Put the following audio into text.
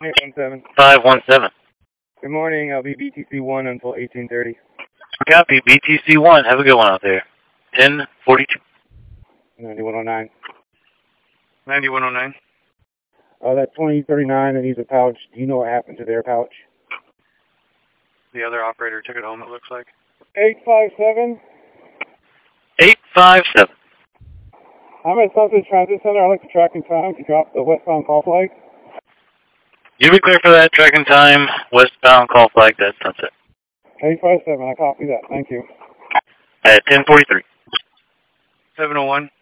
817. 517. Good morning. I'll be BTC1 until 1830. Copy. BTC1. Have a good one out there. 1042. 9109. 9109. That 2039 that needs a pouch. Do you know what happened to their pouch? The other operator took it home, it looks like. 857. 857. I'm at Sunset Transit Center. I'd like to track in time to drop the westbound call flag. You be clear for that. Tracking time. Westbound call flag. That's Sunset. 857. I copy that. Thank you. At 1043. 701.